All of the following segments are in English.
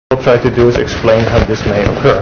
What I'll try to do is explain how this may occur.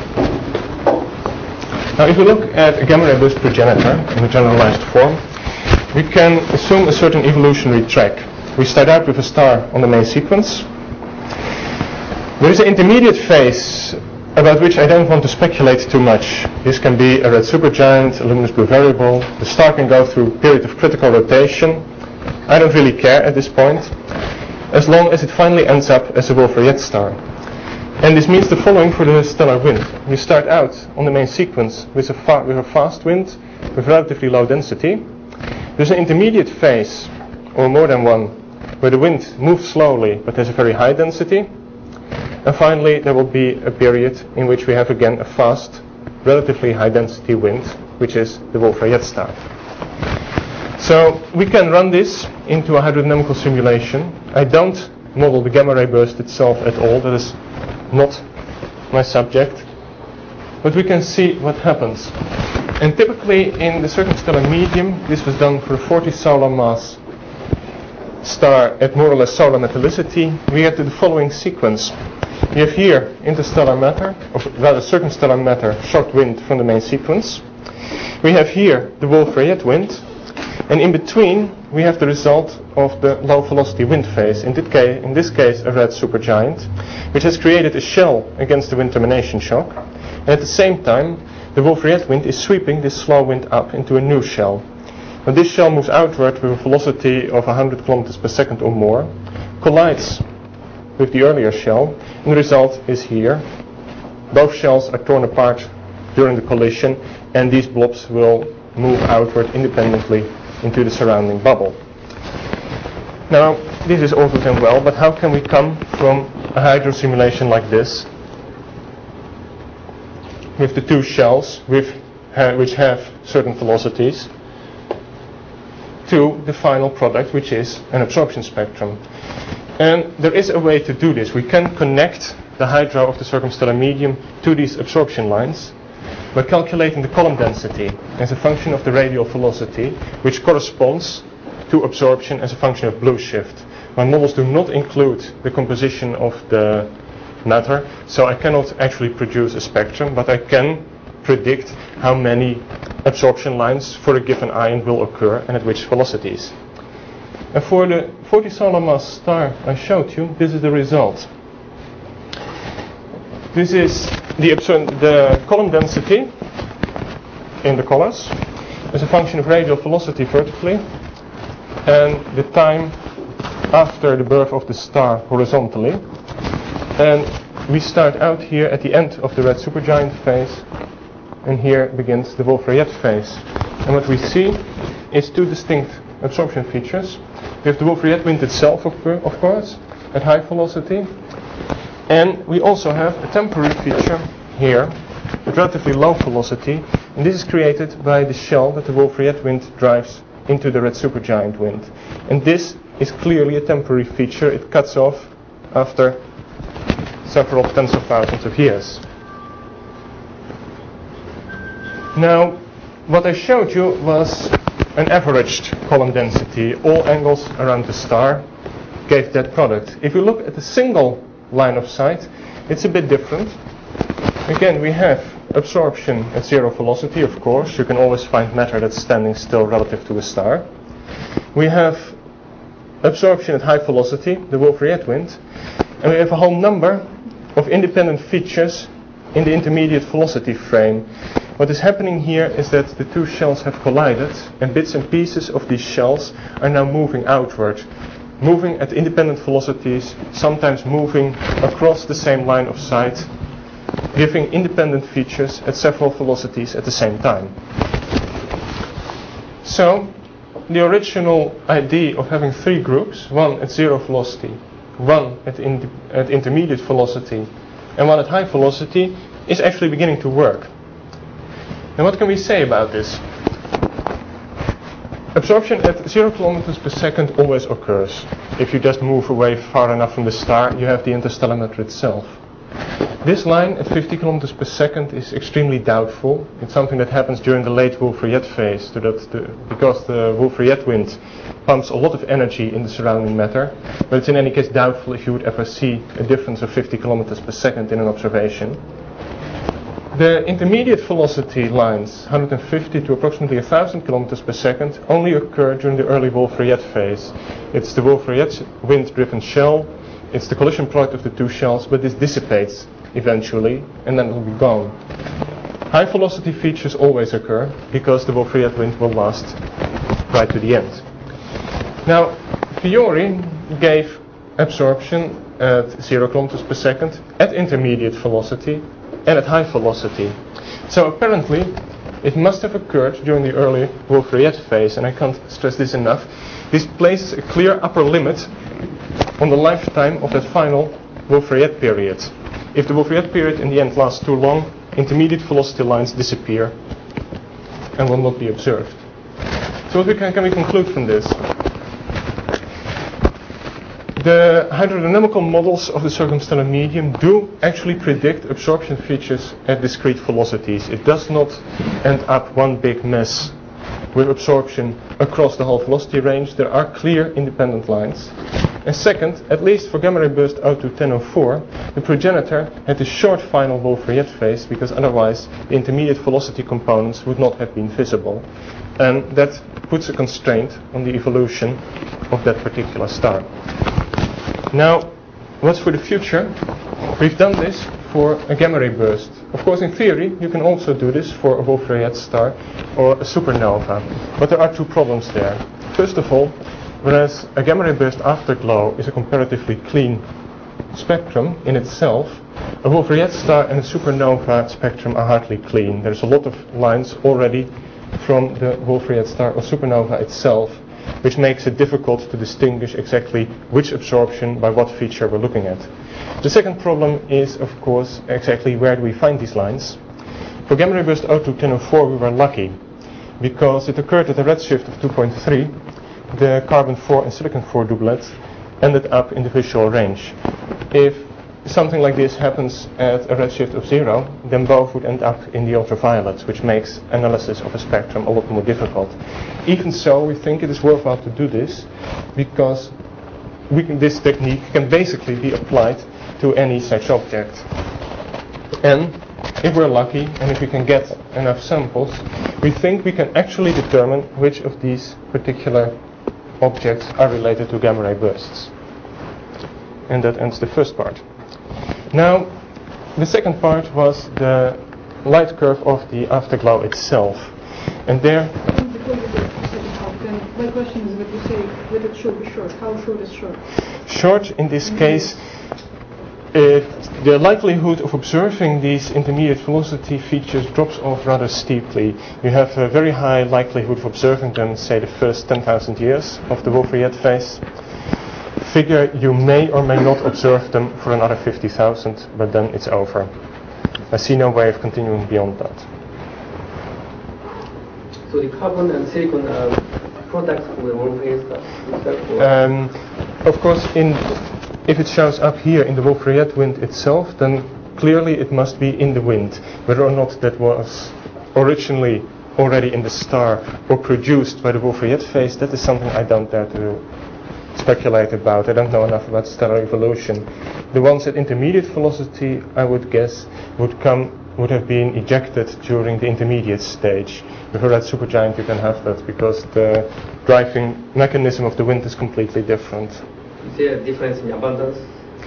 Now, if we look at a gamma ray burst progenitor in a generalized form, we can assume a certain evolutionary track. We start out with a star on the main sequence. There is an intermediate phase about which I don't want to speculate too much. This can be a red supergiant, a luminous blue variable. The star can go through a period of critical rotation. I don't really care at this point, as long as it finally ends up as a Wolf-Rayet star. And this means the following for the stellar wind. We start out on the main sequence with a fast wind with relatively low density. There's an intermediate phase, or more than one, where the wind moves slowly but has a very high density. And finally, there will be a period in which we have again a fast, relatively high density wind, which is the Wolf-Rayet star. So we can run this into a hydrodynamical simulation. I don't model the gamma ray burst itself at all. That is not my subject. But we can see what happens. And typically in the circumstellar medium, this was done for a 40 solar mass star at more or less solar metallicity. We get to the following sequence. We have here interstellar matter, or rather circumstellar matter, short wind from the main sequence. We have here the Wolf-Rayet wind. And in between, we have the result of the low velocity wind phase. In this case, a red supergiant, which has created a shell against the wind termination shock. And at the same time, the Wolf-Rayet wind is sweeping this slow wind up into a new shell. Now this shell moves outward with a velocity of 100 kilometers per second or more, collides with the earlier shell, and the result is here. Both shells are torn apart during the collision, and these blobs will move outward independently into the surrounding bubble. Now, this is all good and well, but how can we come from a hydro simulation like this, with the two shells which have certain velocities, to the final product, which is an absorption spectrum? And there is a way to do this. We can connect the hydro of the circumstellar medium to these absorption lines by calculating the column density as a function of the radial velocity, which corresponds to absorption as a function of blue shift. My models do not include the composition of the matter, so I cannot actually produce a spectrum, but I can predict how many absorption lines for a given ion will occur and at which velocities. And for the 40 solar mass star I showed you, this is the result. This is the column density in the colors as a function of radial velocity vertically, and the time after the birth of the star horizontally. And we start out here at the end of the red supergiant phase, and here begins the Wolf-Rayet phase. And what we see is two distinct absorption features. We have the Wolf-Rayet wind itself, of course, at high velocity. And we also have a temporary feature here at relatively low velocity. And this is created by the shell that the Wolf-Rayet wind drives into the red supergiant wind. And this is clearly a temporary feature. It cuts off after several tens of thousands of years. Now, what I showed you was an averaged column density. All angles around the star gave that product. If you look at the single line of sight, it's a bit different. Again, we have absorption at zero velocity, of course. You can always find matter that's standing still relative to a star. We have absorption at high velocity, the Wolf-Rayet wind, and we have a whole number of independent features in the intermediate velocity frame. What is happening here is that the two shells have collided, and bits and pieces of these shells are now moving outward, moving at independent velocities, sometimes moving across the same line of sight, giving independent features at several velocities at the same time. So, the original idea of having three groups, one at zero velocity, one at intermediate velocity, and one at high velocity, is actually beginning to work. And what can we say about this? Absorption at 0 kilometers per second always occurs. If you just move away far enough from the star, you have the interstellar matter itself. This line at 50 kilometers per second is extremely doubtful. It's something that happens during the late Wolf-Rayet phase, because the Wolf-Rayet wind pumps a lot of energy in the surrounding matter, but it's in any case doubtful if you would ever see a difference of 50 kilometers per second in an observation. The intermediate velocity lines, 150 to approximately 1,000 kilometers per second, only occur during the early Wolf-Rayet phase. It's the Wolf-Rayet wind-driven shell, it's the collision product of the two shells, but this dissipates eventually, and then it will be gone. High velocity features always occur, because the Wolf-Rayet wind will last right to the end. Now, Fiori gave absorption at 0 kilometers per second, at intermediate velocity, and at high velocity. So apparently, it must have occurred during the early Wolf-Rayet phase, and I can't stress this enough. This places a clear upper limit on the lifetime of that final Wolf-Rayet period. If the Wolf-Rayet period in the end lasts too long, intermediate velocity lines disappear and will not be observed. So what can we conclude from this? The hydrodynamical models of the circumstellar medium do actually predict absorption features at discrete velocities. It does not end up one big mess with absorption across the whole velocity range. There are clear independent lines. And second, at least for gamma ray burst out to 1004, the progenitor had a short final Wolf-Rayet phase, because otherwise the intermediate velocity components would not have been visible. And that puts a constraint on the evolution of that particular star. Now, what's for the future? We've done this for a gamma ray burst. Of course, in theory, you can also do this for a Wolf-Rayet star or a supernova. But there are two problems there. First of all, whereas a gamma ray burst afterglow is a comparatively clean spectrum in itself, a Wolf-Rayet star and a supernova spectrum are hardly clean. There's a lot of lines already from the Wolf-Rayet star or supernova itself, which makes it difficult to distinguish exactly which absorption by what feature we're looking at. The second problem is, of course, exactly where do we find these lines. For gamma ray burst O2 1004 we were lucky, because it occurred at a redshift of 2.3. The carbon-4 and silicon-4 doublets ended up in the visual range. If something like this happens at a redshift of 0, then both would end up in the ultraviolets, which makes analysis of a spectrum a lot more difficult. Even so, we think it is worthwhile to do this, because this technique can basically be applied to any such object. And if we're lucky, and if we can get enough samples, we think we can actually determine which of these particular objects are related to gamma ray bursts. And that ends the first part. Now, the second part was the light curve of the afterglow itself. And there... Before you get to the second part, then my question is what you say that it should be short. How short is short? Short, in this case, the likelihood of observing these intermediate velocity features drops off rather steeply. You have a very high likelihood of observing them, say, the first 10,000 years of the Wolf-Rayet phase. Figure you may or may not observe them for another 50,000, but then it's over. I see no way of continuing beyond that. So the carbon and silicon are products of the Wolf-Rayet star? Of course, if it shows up here in the Wolf-Rayet wind itself, then clearly it must be in the wind. Whether or not that was originally already in the star or produced by the Wolf-Rayet phase, that is something I don't dare to speculate about. I don't know enough about stellar evolution. The ones at intermediate velocity, I would guess, would have been ejected during the intermediate stage. Before that supergiant, you can have that, because the driving mechanism of the wind is completely different. Is there a difference in abundance?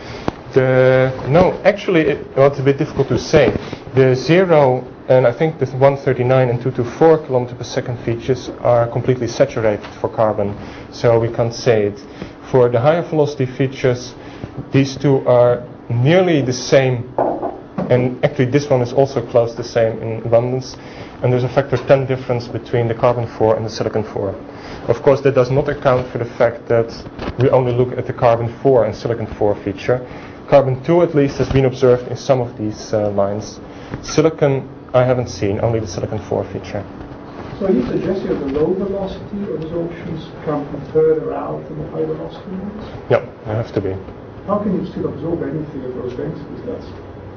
No, actually, it's a bit difficult to say. The 0 and I think the 139 and 224 km per second features are completely saturated for carbon, so we can't say it. For the higher velocity features, these two are nearly the same, and actually this one is also close to the same in abundance, and there's a factor 10 difference between the carbon-4 and the silicon-4. Of course, that does not account for the fact that we only look at the carbon-4 and silicon-4 feature. Carbon-2 at least has been observed in some of these lines. Silicon I haven't seen, only the silicon-4 feature. So are you suggesting that the low velocity absorptions come from further out than the high velocity ones? Yeah, they have to be. How can you still absorb anything at those densities? That's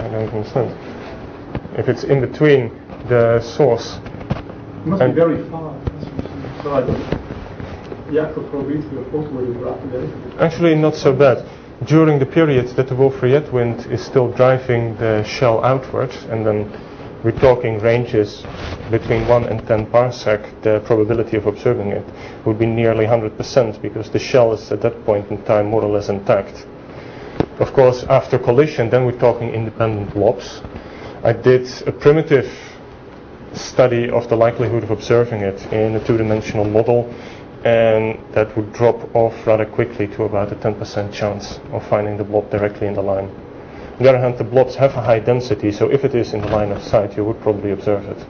I don't understand. If it's in between the source. It must be very far. So I don't. The actual probability of photo will be rapid. Actually, not so bad. During the period that the Wolf-Rayet wind is still driving the shell outwards, and then we're talking ranges between 1 and 10 parsec, the probability of observing it would be nearly 100% because the shell is at that point in time more or less intact. Of course, after collision, then we're talking independent blobs. I did a primitive study of the likelihood of observing it in a two-dimensional model, and that would drop off rather quickly to about a 10% chance of finding the blob directly in the line. On the other hand, the blobs have a high density, so if it is in the line of sight, you would probably observe it.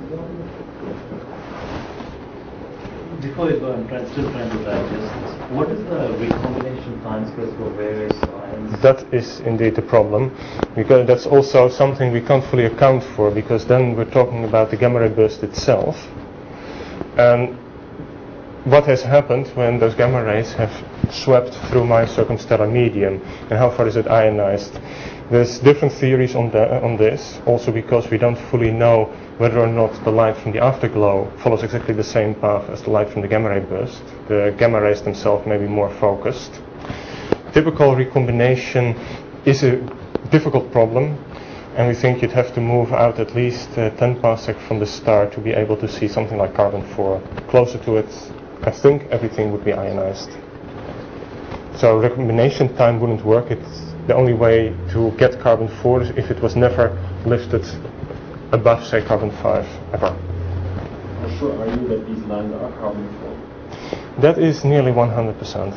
Before you go, I'm still trying to digest this. What is the recombination timescale for various ions? That is indeed the problem, because that's also something we can't fully account for, because then we're talking about the gamma ray burst itself. And what has happened when those gamma rays have swept through my circumstellar medium, and how far is it ionized? There's different theories on this, also because we don't fully know whether or not the light from the afterglow follows exactly the same path as the light from the gamma ray burst. The gamma rays themselves may be more focused. Typical recombination is a difficult problem, and we think you'd have to move out at least 10 parsec from the star to be able to see something like carbon-4. Closer to it, I think everything would be ionized. So recombination time wouldn't work. It's the only way to get carbon-4 is if it was never lifted above, say, carbon-5 ever. How sure are you that these lines are carbon-4? That is nearly 100%.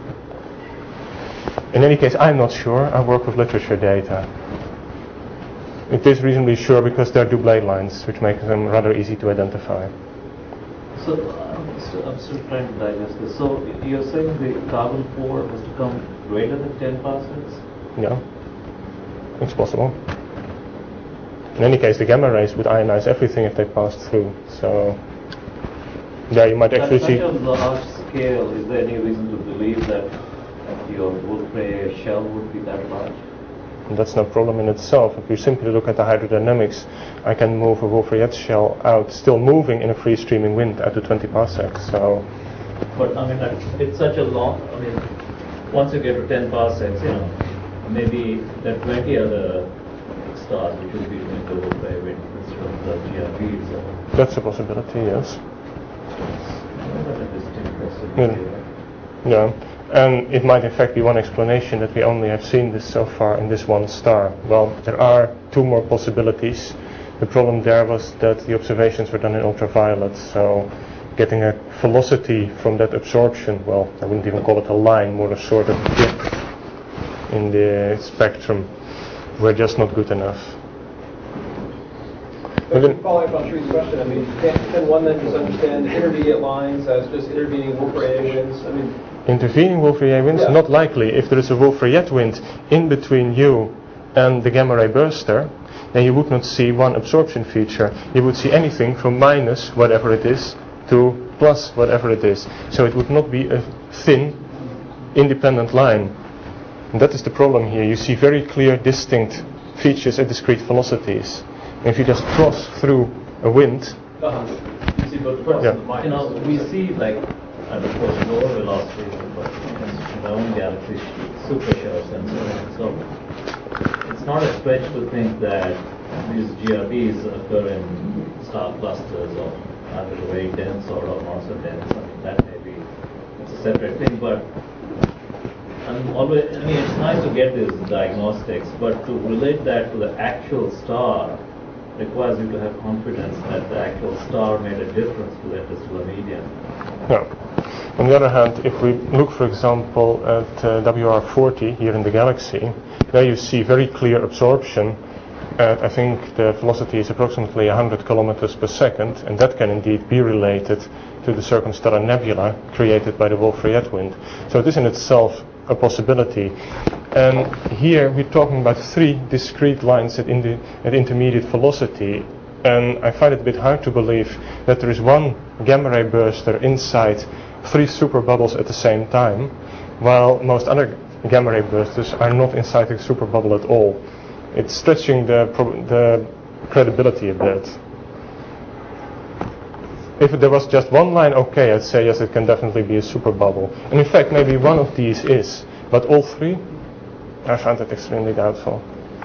In any case, I'm not sure. I work with literature data. It is reasonably sure because they're Dublet lines, which makes them rather easy to identify. So I'm still trying to digest this. So you're saying the carbon-4 has to come greater than 10 parsecs? Yeah, it's possible. In any case, the gamma rays would ionize everything if they passed through. So, yeah, you might actually see. At such a large scale, is there any reason to believe that your Wolf-Rayet shell would be that large? And that's no problem in itself. If you simply look at the hydrodynamics, I can move a Wolf-Rayet shell out, still moving in a free streaming wind out to 20 parsecs. So, but I mean, it's such a long. I mean, once you get to 10 parsecs, you know, maybe there are 20 other stars which will be doing the Wolf-Rayet wind instead of the GRBs. That's a possibility, yes. That's a distinct possibility, right? Yeah. And it might in fact be one explanation that we only have seen this so far in this one star. Well, there are two more possibilities. The problem there was that the observations were done in ultraviolet, so getting a velocity from that absorption, well, I wouldn't even call it a line, more a sort of dip in the spectrum, were just not good enough. But following up on Sri's question, I mean, can one then just understand intermediate lines as just intervening Wolf-Rayet winds? I mean, intervening Wolf-Rayet winds? Yeah. Not likely. If there is a Wolf-Rayet wind in between you and the gamma ray burster, then you would not see one absorption feature. You would see anything from minus whatever it is to plus whatever it is. So it would not be a thin, independent line. And that is the problem here. You see very clear, distinct features at discrete velocities. If you just cross through a wind, You see, but you know, we see like at of course lower velocities, but in our own galaxy, super shells and so on. So it's not a stretch to think that these GRBs occur in star clusters or either very dense or not so dense. I mean, that may be it's a separate thing, but it's nice to get these diagnostics, but to relate that to the actual star requires you to have confidence that the actual star made a difference to the interstellar medium. yeah. On the other hand, if we look, for example, at WR40 here in the galaxy, there you see very clear absorption. I think the velocity is approximately 100 kilometers per second, and that can indeed be related to the circumstellar nebula created by the Wolf-Rayet wind. So it is in itself a possibility. And here we're talking about three discrete lines at intermediate velocity, and I find it a bit hard to believe that there is one gamma ray burster inside three super bubbles at the same time, while most other gamma ray bursters are not inside a super bubble at all. It's stretching the credibility a bit. If there was just one line, okay, I'd say yes, it can definitely be a superbubble. And in fact, maybe one of these is, but all three, I find that extremely doubtful.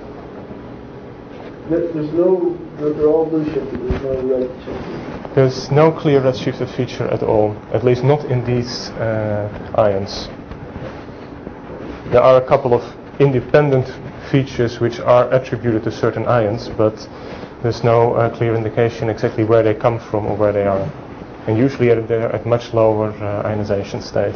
There's no, they're all blue shifted, there's no red shifted. There's no clear redshifted feature at all, at least not in these ions. There are a couple of independent features which are attributed to certain ions, but there's no clear indication exactly where they come from or where they are. And usually they're at much lower ionization state.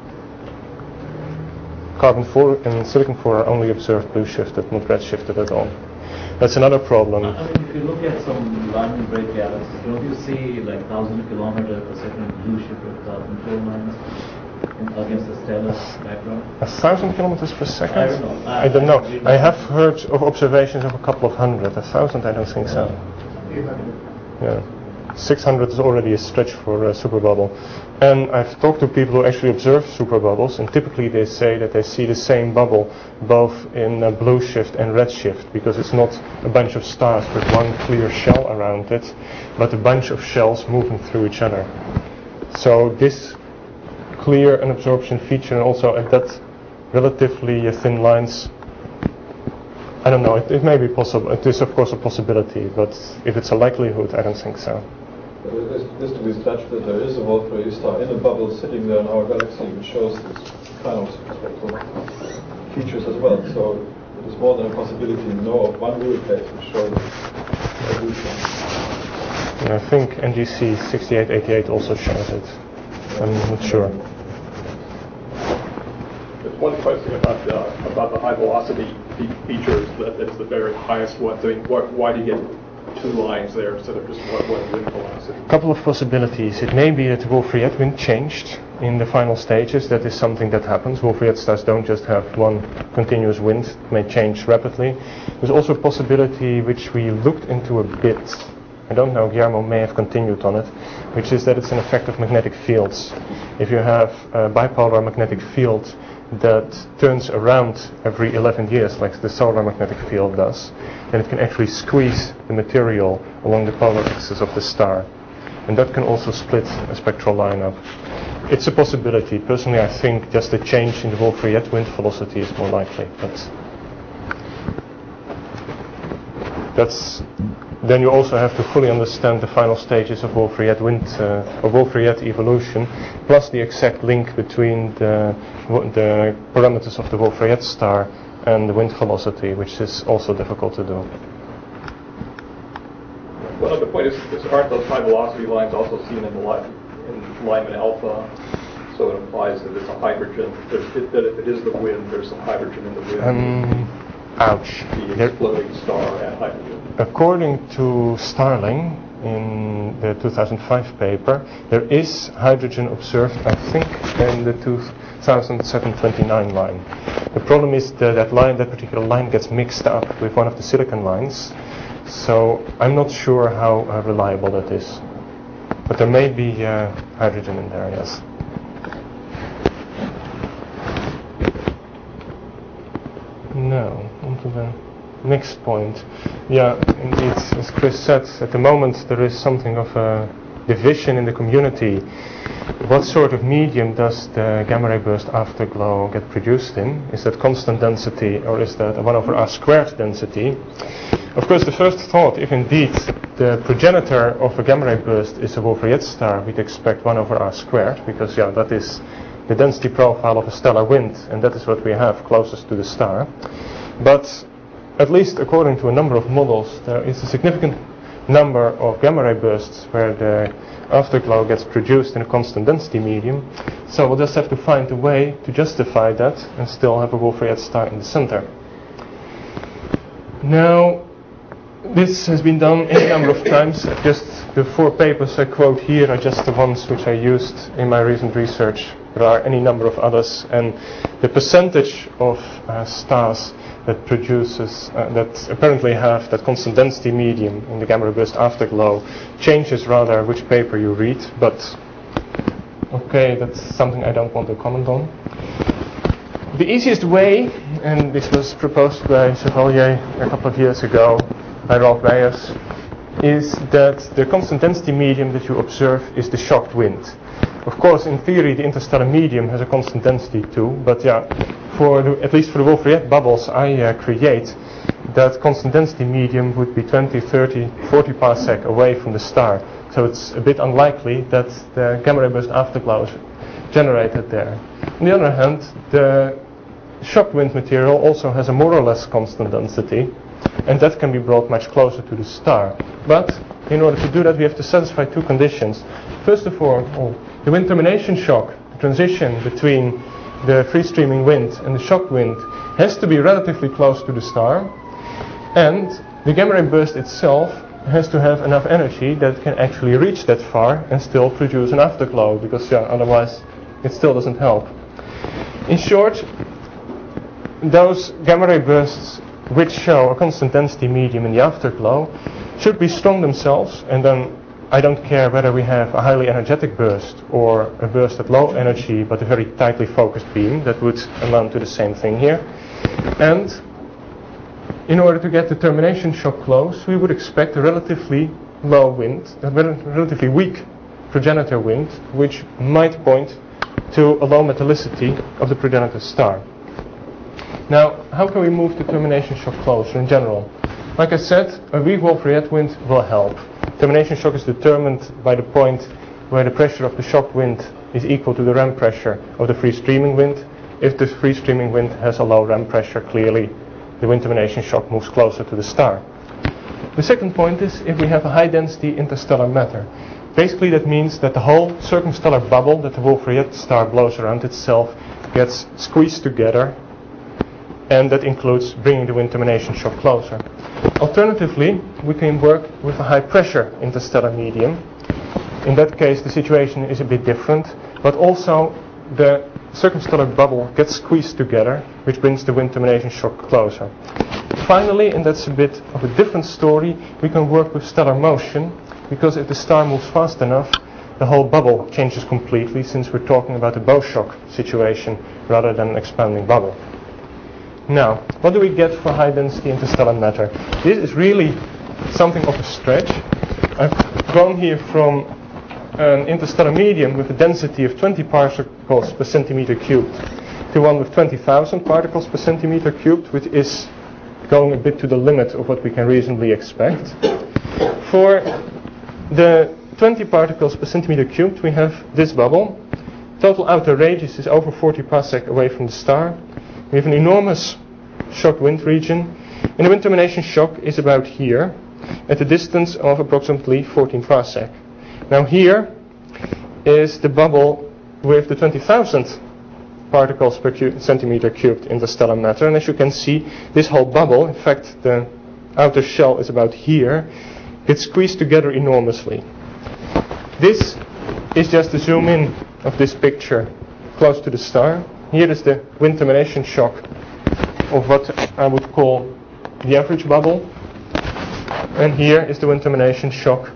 Carbon 4 and silicon 4 are only observed blue shifted, not red shifted at all. That's another problem. I mean, if you look at some Lyman break galaxies, don't you see like 1,000 kilometers per second blue shifted carbon 4 lines against the stellar background? 1,000 kilometers per second? I don't know. I don't know. I have heard of observations of a couple of hundred. 1,000, I don't think so. Yeah. 600 is already a stretch for a superbubble. And I've talked to people who actually observe superbubbles, and typically they say that they see the same bubble both in blue shift and red shift, because it's not a bunch of stars with one clear shell around it, but a bunch of shells moving through each other. So this clear unabsorption feature, and also at that relatively thin lines, I don't know, it may be possible. It is of course a possibility, but if it's a likelihood, I don't think so. Just to be touched that there is a Wolf-Rayet star in a bubble sitting there in our galaxy, which shows this kind of spectral features as well. So it is more than a possibility to know of one real case which shows evolution. And I think NGC 6888 also shows it. I'm not sure. There's one question about the high velocity features, that is the very highest one. So why do you get two lines there instead of just one wind velocity? A couple of possibilities. It may be that the Wolf-Rayet wind changed in the final stages. That is something that happens. Wolf-Rayet stars don't just have one continuous wind. It may change rapidly. There's also a possibility which we looked into a bit. I don't know, Guillermo may have continued on it, which is that it's an effect of magnetic fields. If you have a bipolar magnetic field that turns around every 11 years, like the solar magnetic field does, then it can actually squeeze the material along the polar axis of the star. And that can also split a spectral lineup. It's a possibility. Personally, I think just a change in the Wolf-Rayet wind velocity is more likely. But then you also have to fully understand the final stages of Wolf-Rayet wind or Wolf-Rayet evolution, plus the exact link between the parameters of the Wolf-Rayet star and the wind velocity, which is also difficult to do. One other point is aren't those high velocity lines also seen in Lyman alpha? So it implies that it's a hydrogen. That if it is the wind, there's some hydrogen in the wind. Ouch. The exploding star and hydrogen. According to Starling, in the 2005 paper, there is hydrogen observed, I think, in the 2007-29 line. The problem is that that particular line gets mixed up with one of the silicon lines, so I'm not sure how reliable that is. But there may be hydrogen in there, yes. No, onto the next point. Yeah, indeed, as Chris said, at the moment there is something of a division in the community. What sort of medium does the gamma ray burst afterglow get produced in? Is that constant density, or is that a 1/r² density? Of course, the first thought, if indeed the progenitor of a gamma ray burst is a Wolf-Rayet star, we'd expect 1/r², because that is the density profile of a stellar wind, and that is what we have closest to the star. But at least according to a number of models, there is a significant number of gamma ray bursts where the afterglow gets produced in a constant density medium. So we'll just have to find a way to justify that and still have a Wolf-Rayet star in the center. Now, this has been done any number of times. Just the 4 papers I quote here are just the ones which I used in my recent research. There are any number of others, and the percentage of stars that produces that apparently have that constant density medium in the gamma ray burst afterglow changes rather which paper you read, but okay, that's something I don't want to comment on. The easiest way, and this was proposed by Chevalier a couple of years ago by Rolf Weyers, is that the constant density medium that you observe is the shocked wind. Of course, in theory, the interstellar medium has a constant density too, but yeah, at least for the Wolf-Rayet bubbles I create, that constant density medium would be 20, 30, 40 parsec away from the star. So it's a bit unlikely that the gamma ray burst afterglow is generated there. On the other hand, the shocked wind material also has a more or less constant density, and that can be brought much closer to the star. But in order to do that, we have to satisfy two conditions. First of all, the wind termination shock, the transition between the free streaming wind and the shocked wind, has to be relatively close to the star, and the gamma ray burst itself has to have enough energy that it can actually reach that far and still produce an afterglow, because otherwise it still doesn't help. In short, those gamma ray bursts which show a constant density medium in the afterglow should be strong themselves, and then I don't care whether we have a highly energetic burst or a burst at low energy but a very tightly focused beam, that would amount to the same thing here. And in order to get the termination shock close, we would expect a relatively low wind, a relatively weak progenitor wind, which might point to a low metallicity of the progenitor star. Now, how can we move the termination shock closer in general? Like I said, a weak Wolf-Rayet wind will help. Termination shock is determined by the point where the pressure of the shocked wind is equal to the ram pressure of the free streaming wind. If the free streaming wind has a low ram pressure, clearly the wind termination shock moves closer to the star. The second point is if we have a high density interstellar matter. Basically that means that the whole circumstellar bubble that the Wolf-Rayet star blows around itself gets squeezed together, and that includes bringing the wind termination shock closer. Alternatively, we can work with a high pressure interstellar medium. In that case the situation is a bit different, but also the circumstellar bubble gets squeezed together, which brings the wind termination shock closer. Finally, and that's a bit of a different story, we can work with stellar motion, because if the star moves fast enough, the whole bubble changes completely, since we're talking about a bow shock situation rather than an expanding bubble. Now, what do we get for high density interstellar matter? This is really something of a stretch. I've gone here from an interstellar medium with a density of 20 particles per centimeter cubed to one with 20,000 particles per centimeter cubed, which is going a bit to the limit of what we can reasonably expect. For the 20 particles per centimeter cubed, we have this bubble. Total outer radius is over 40 parsec away from the star. We have an enormous shocked wind region, and the wind termination shock is about here, at a distance of approximately 14 parsec. Now here is the bubble with the 20,000 particles per centimeter cubed interstellar matter, and as you can see, this whole bubble, in fact the outer shell is about here, gets squeezed together enormously. This is just a zoom in of this picture close to the star. Here is the wind termination shock of what I would call the average bubble, and here is the wind termination shock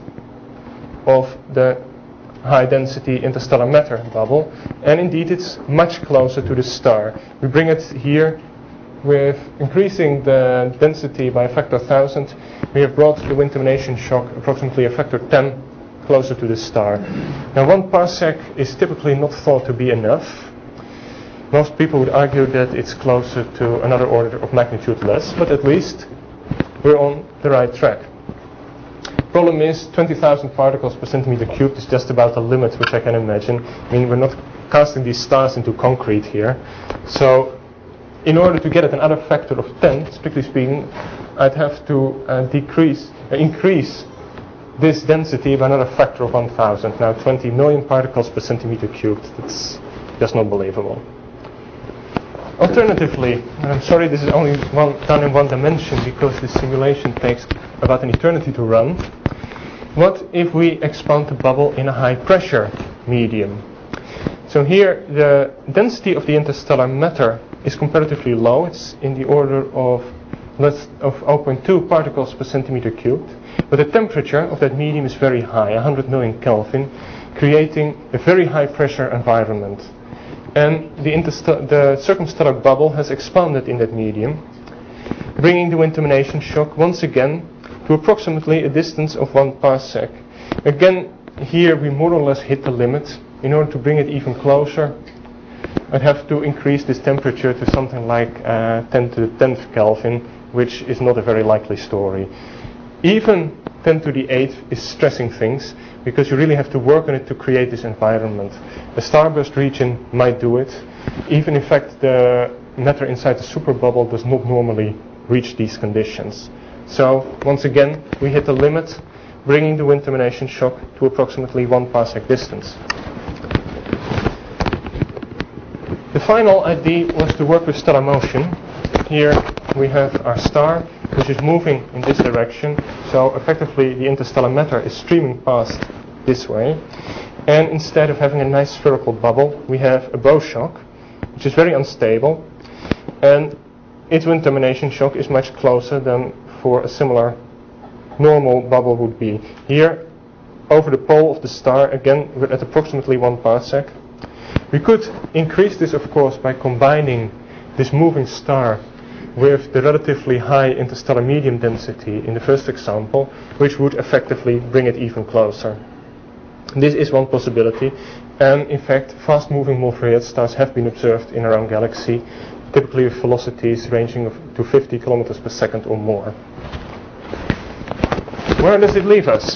of the high density interstellar matter bubble, and indeed it's much closer to the star. We bring it here with increasing the density by a factor 1,000. We have brought the wind termination shock approximately a factor 10 closer to the star. Now 1 parsec is typically not thought to be enough. Most people would argue that it's closer to another order of magnitude less, but at least we're on the right track. Problem is 20,000 particles per centimeter cubed is just about the limit which I can imagine. I mean, we're not casting these stars into concrete here. So in order to get at another factor of 10, strictly speaking, I'd have to increase this density by another factor of 1,000. Now 20 million particles per centimeter cubed, that's just not believable. Alternatively, and I'm sorry this is only done in one dimension because this simulation takes about an eternity to run, what if we expand the bubble in a high pressure medium? So here the density of the interstellar matter is comparatively low. It's in the order of 0.2 particles per centimeter cubed, but the temperature of that medium is very high, 100 million Kelvin, creating a very high pressure environment. and the circumstellar bubble has expanded in that medium, bringing the wind termination shock once again to approximately a distance of 1 parsec. Again, here we more or less hit the limit. In order to bring it even closer, I'd have to increase this temperature to something like 10 to the 10th Kelvin, which is not a very likely story. Even 10 to the 8th is stressing things, because you really have to work on it to create this environment. A starburst region might do it. Even in fact, the matter inside the superbubble does not normally reach these conditions. So once again, we hit the limit, bringing the wind termination shock to approximately 1 parsec distance. The final idea was to work with stellar motion. Here we have our star, which is moving in this direction. So effectively the interstellar matter is streaming past this way. And instead of having a nice spherical bubble, we have a bow shock, which is very unstable. And its wind termination shock is much closer than for a similar normal bubble would be. Here, over the pole of the star, again, we're at approximately 1 parsec. We could increase this, of course, by combining this moving star with the relatively high interstellar medium density in the first example, which would effectively bring it even closer. This is one possibility, and in fact, fast-moving Wolf-Rayet stars have been observed in our own galaxy, typically with velocities ranging to 50 kilometers per second or more. Where does it leave us?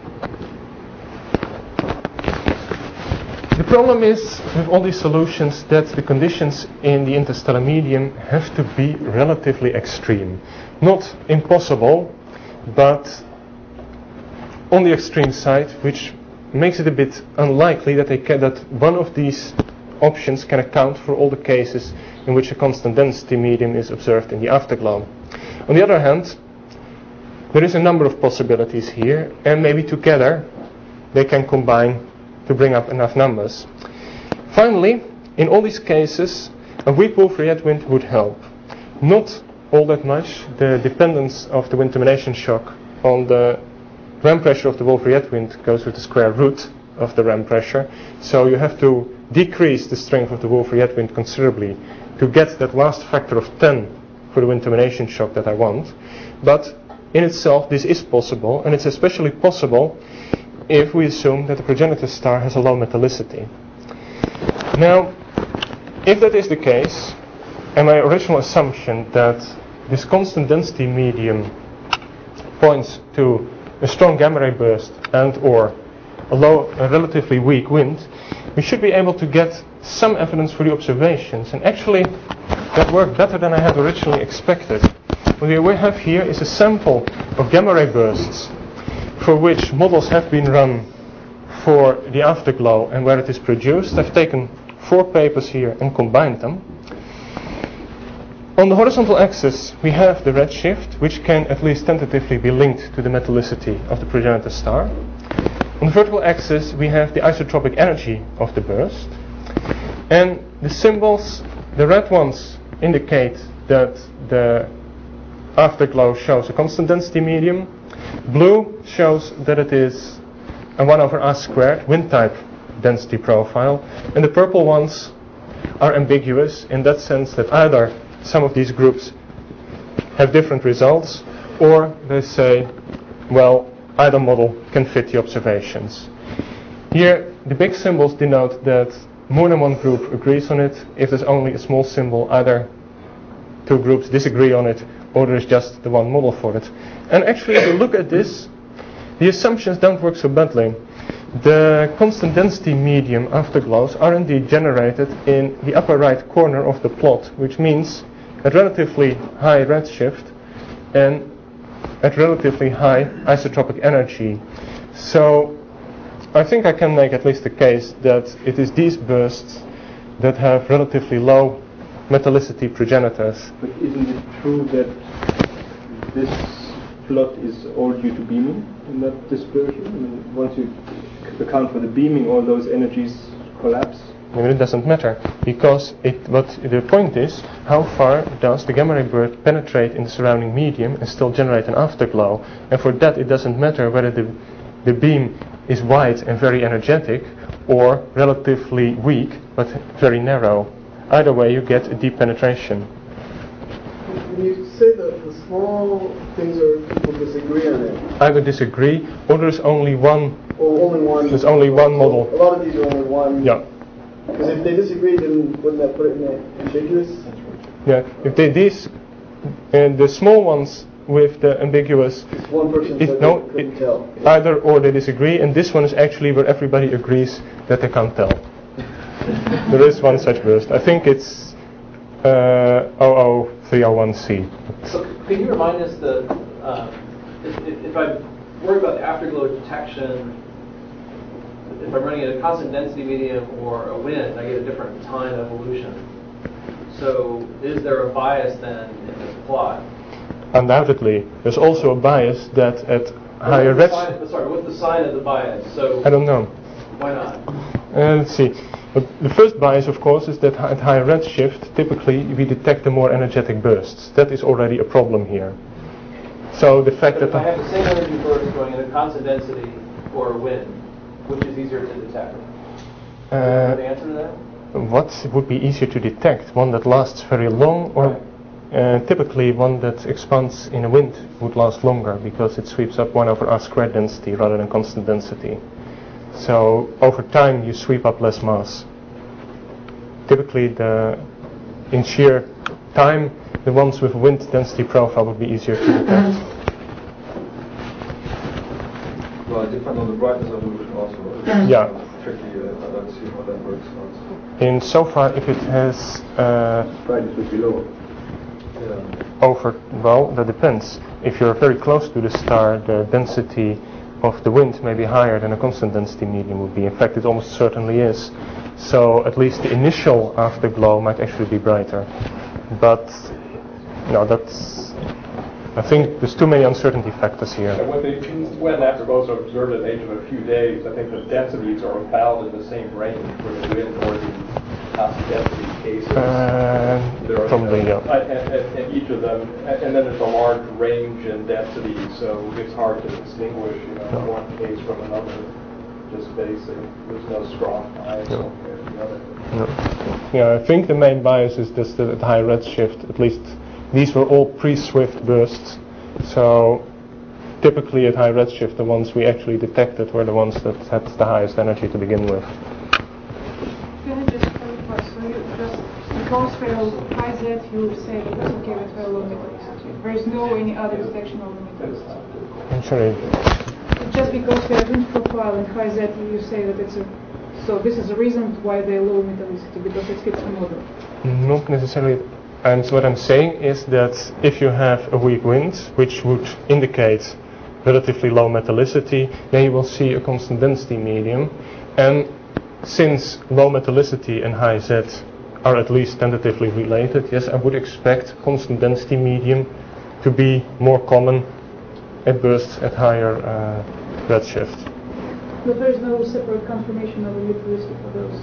The problem is with all these solutions that the conditions in the interstellar medium have to be relatively extreme. Not impossible, but on the extreme side, which makes it a bit unlikely that that one of these options can account for all the cases in which a constant density medium is observed in the afterglow. On the other hand, there is a number of possibilities here, and maybe together they can combine to bring up enough numbers. Finally, in all these cases, a weak Wolf-Rayet wind would help. Not all that much. The dependence of the wind termination shock on the ram pressure of the Wolf-Rayet wind goes with the square root of the ram pressure. So you have to decrease the strength of the Wolf-Rayet wind considerably to get that last factor of 10 for the wind termination shock that I want. But in itself, this is possible, and it's especially possible if we assume that the progenitor star has a low metallicity. Now, if that is the case, and my original assumption that this constant density medium points to a strong gamma ray burst and or a relatively weak wind, we should be able to get some evidence for the observations. And actually, that worked better than I had originally expected. What we have here is a sample of gamma ray bursts for which models have been run for the afterglow and where it is produced. I've taken 4 papers here and combined them. On the horizontal axis, we have the redshift, which can at least tentatively be linked to the metallicity of the progenitor star. On the vertical axis, we have the isotropic energy of the burst. And the symbols, the red ones, indicate that the afterglow shows a constant density medium. Blue shows that it is a 1 over r squared wind type density profile, and the purple ones are ambiguous in that sense that either some of these groups have different results, or they say, well, either model can fit the observations. Here, the big symbols denote that more than one group agrees on it. If there's only a small symbol, either 2 groups disagree on it, or there is just the one model for it. And actually, if you look at this, the assumptions don't work so badly. The constant density medium afterglows are indeed generated in the upper right corner of the plot, which means at relatively high redshift and at relatively high isotropic energy. So I think I can make at least the case that it is these bursts that have relatively low metallicity progenitors. But isn't it true that this plot is all due to beaming in that dispersion? I mean, once you account for the beaming, all those energies collapse? Well, it doesn't matter, because what the point is, how far does the gamma ray burst penetrate in the surrounding medium and still generate an afterglow? And for that, it doesn't matter whether the beam is wide and very energetic, or relatively weak but very narrow. Either way you get a deep penetration. When you say that the small things are people disagree on it, Either disagree or there's only one. or only one. There's only one model. A lot of these are only one. Yeah. Because if they disagree, then wouldn't that put it in the ambiguous? Yeah. If these and the small ones with the ambiguous, It's one person said no, they couldn't tell. either or they disagree, and this one is actually where everybody agrees that they can't tell. There is one such burst. I think it's 00301C. So can you remind us if I worry about the afterglow detection, if I'm running at a constant density medium or a wind, I get a different time evolution. So is there a bias then in this plot? Undoubtedly. There's also a bias that at higher redshift... What's the sign of the bias? So I don't know. why not? Let's see. But the first bias, of course, is that at higher redshift, typically we detect the more energetic bursts. That is already a problem here. So the fact But that... if I have the same energy burst going at a constant density or a wind, which is easier to detect? The answer to that? What would be easier to detect? One that lasts very long, or typically one that expands in a wind would last longer because it sweeps up 1/r² density rather than constant density. So over time you sweep up less mass. Typically in sheer time the ones with wind density profile would be easier to detect. Well, it depends on the brightness evolution also. Yeah. Tricky, let's see how that works out. In so far if it has Brightness would be lower. well, that depends. If you're very close to the star, the density of the wind may be higher than a constant density medium would be. In fact, it almost certainly is. So at least the initial afterglow might actually be brighter. But no, I think there's too many uncertainty factors here. And when afterglows are observed at an age of a few days, I think the densities are about in the same range for the wind or the constant density cases. Probably, yeah. And each of them, and then there's a large range in density, so it's hard to distinguish one case from another. Just basic. There's no strong bias one way or the other. No. Yeah, I think the main bias is just that at high redshift, at least these were all pre-Swift bursts. So typically at high redshift, the ones we actually detected were the ones that had the highest energy to begin with. Can I just clarify? So you just because for high Z, you say it's okay with very low metallicity. There is no any other detection of the metallicity. I'm sorry. Just because we are wind profile in high Z, you say that it's a. So this is the reason why they're low metallicity, because it fits the model. Not necessarily. And what I'm saying is that if you have a weak wind, which would indicate relatively low metallicity, then you will see a constant density medium. And since low metallicity and high Z are at least tentatively related, yes, I would expect constant density medium to be more common at bursts at higher redshift. But there is no separate confirmation of the metallicity for those.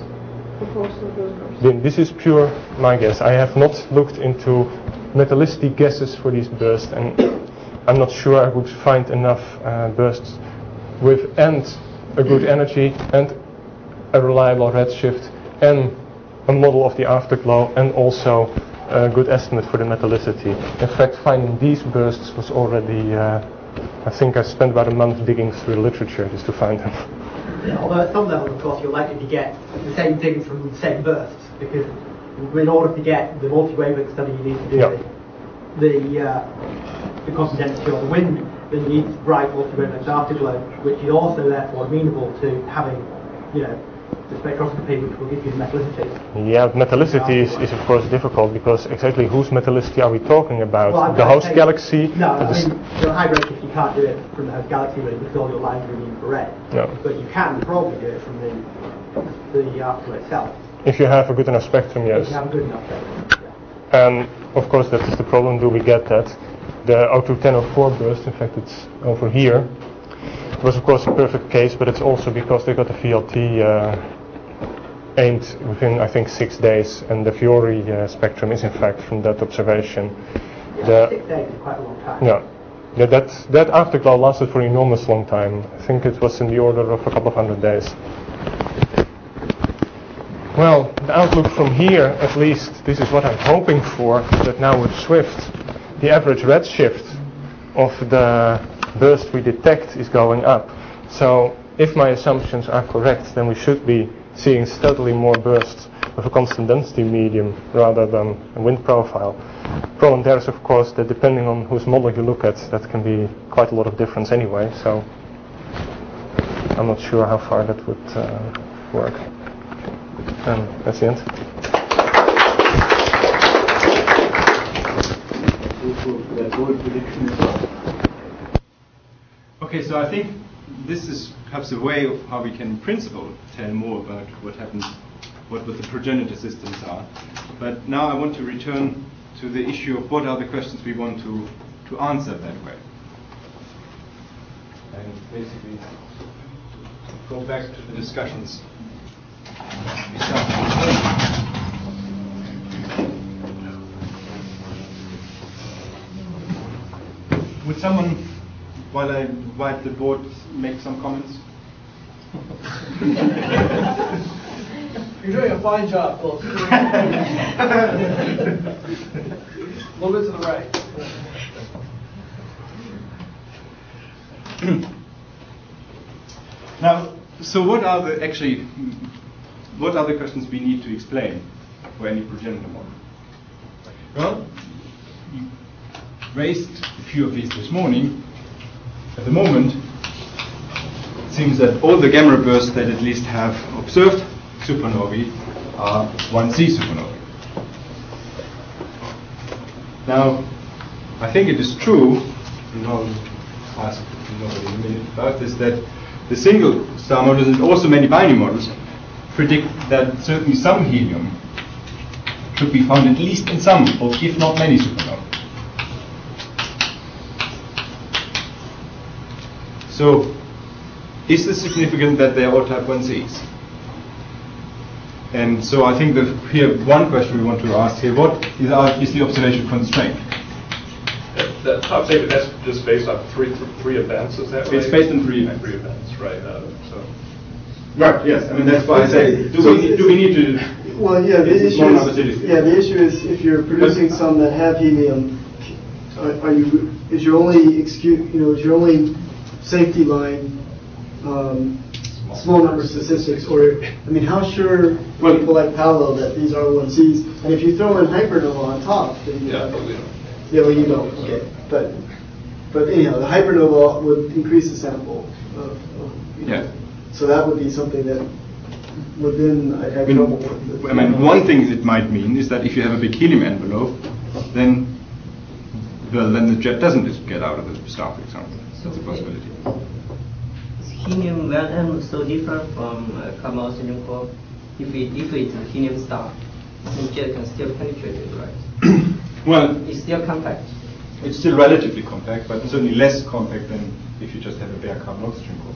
This is pure my guess. I have not looked into metallicity guesses for these bursts, and I'm not sure I would find enough bursts with and a good energy and a reliable redshift and a model of the afterglow and also a good estimate for the metallicity. In fact, finding these bursts was already, I think I spent about a month digging through the literature just to find them. Yeah, although at some level, of course, you're likely to get the same things from the same bursts, because in order to get the multi-wavelength study, you need to do the constant density of the wind, then you need bright multi-wavelength afterglow, which is also therefore amenable to having, the spectroscopy which will give you the metallicity. Yeah, metallicity is of course difficult, because exactly whose metallicity are we talking about? Well, the host galaxy? No, I mean, the high redshift you can't do it from the host galaxy really, because all your lines are in infrared. No. But you can probably do it from the afterglow itself. If you have a good enough spectrum, yes. If you have a good enough spectrum, yeah. And of course that is the problem, do we get that? The 021004 burst, in fact it's over here, it was of course a perfect case, but it's also because they got the VLT aimed within I think 6 days, and the Fiori spectrum is in fact from that observation. Yeah, 6 days is quite a long time. Yeah. That afterglow lasted for an enormous long time. I think it was in the order of a couple of 100 days. Well, the outlook from here, at least, this is what I'm hoping for, that now with Swift, the average redshift of the burst we detect is going up. So if my assumptions are correct, then we should be seeing steadily more bursts with a constant density medium rather than a wind profile. Problem there is, of course, that depending on whose model you look at, that can be quite a lot of difference anyway, so I'm not sure how far that would work. And that's the end. Okay, so I think this is perhaps a way of how we can in principle tell more about what happens, what the progenitor systems are. But now I want to return to the issue of what are the questions we want to answer that way. And basically go back to the discussions we started. Would someone, while I invite the board, make some comments? You're doing a fine job, Paul. A little bit to the right. Now, so what are the questions we need to explain for any progenitor model? Well, you raised a few of these this morning. At the moment, it seems that all the gamma bursts that at least have observed supernovae are 1C supernovae. Now, I think it is true, and I'll ask nobody in a minute about this, that the single star models and also many binary models predict that certainly some helium should be found at least in some, or if not many, supernovae. So, is this significant that they are all type 1Cs? And so I think that here one question we want to ask here, what is the observation constraint? The observation, that's just based on three events, is that right? It's based on 3 events. 3 events, right. Right, yes. I mean, that's why I say, do we need to... Well, yeah, the issue is if you're producing some that have helium, is your only safety line small number statistics, or I mean, how sure are people like Paolo that these are 1Cs? And if you throw in hypernova on top, then you don't. Okay, but anyhow, the hypernova would increase the sample. So that would be something that would then I'd have trouble with. I mean, one thing it might mean is that if you have a big helium envelope, then the jet doesn't just get out of the star, for example. That's a possibility. Is helium 1M so different from carbon oxygen core? If it's a helium star, the jet can still penetrate it, right? Well, it's still compact. It's still relatively compact, but certainly less compact than if you just have a bare carbon oxygen core.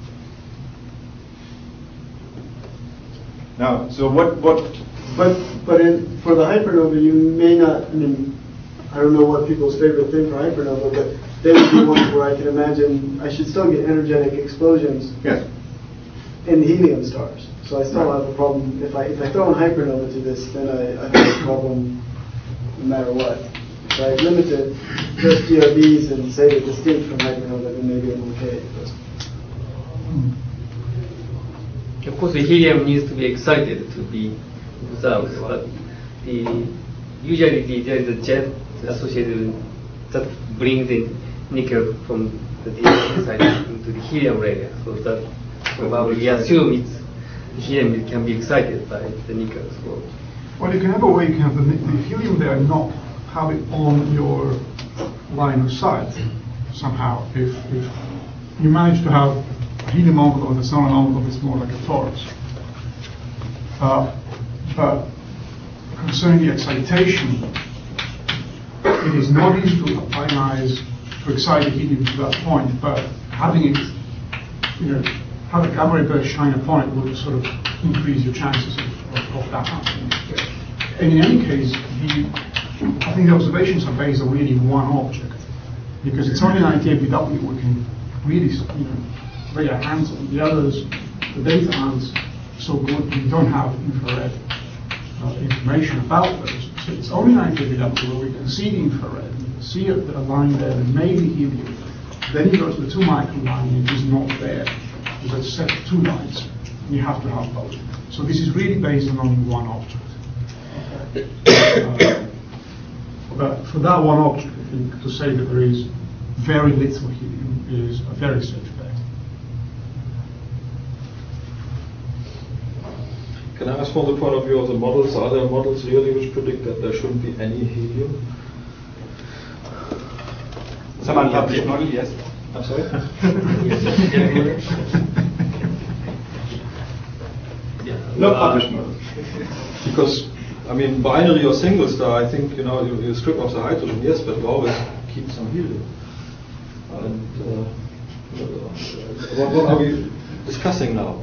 Now, so what? But for the hypernova, you may not. I mean, I don't know what people's favorite thing for hypernova, but they would be ones where I can imagine I should still get energetic explosions. Yes. In helium stars. So I still have a problem. If I throw in hypernova to this, then I have a problem no matter what. If I limit it just GRBs and say they're distinct from hypernova, then maybe I'm okay. Of course, the helium needs to be excited to be observed, but usually there is a jet associated that brings in nickel from the DFT side into the helium layer. So that probably we assume it's helium can be excited by the nickel. So. Well, you can have a way you can have the helium there and not have it on your line of sight somehow. If you manage to have a helium envelope that's not an envelope, it's more like a torus. But concerning the excitation, it is not easy to ionize, to excite the helium to that point, but having it, have a gamma ray burst shine upon it will sort of increase your chances of that happening. And in any case, I think the observations are based on really one object, because it's only 90 MPW we can really lay our hands on. The others, the data aren't so good. We don't have infrared information about those. So it's only 930W where we can see the infrared, we can see a line there that may be helium. Then you go to the 2 micron line and it is not there. There's a set of 2 lines. And you have to have both. So this is really based on only one object. But for that one object, I think to say that there is very little helium is a very safe bet. Can I ask from the point of view of the models, are there models really which predict that there shouldn't be any helium? Some unpublished model, yes. I'm sorry? No published model. Because, I mean, binary or single star, I think, you strip off the hydrogen, yes, but you always keep some helium. And what are we discussing now?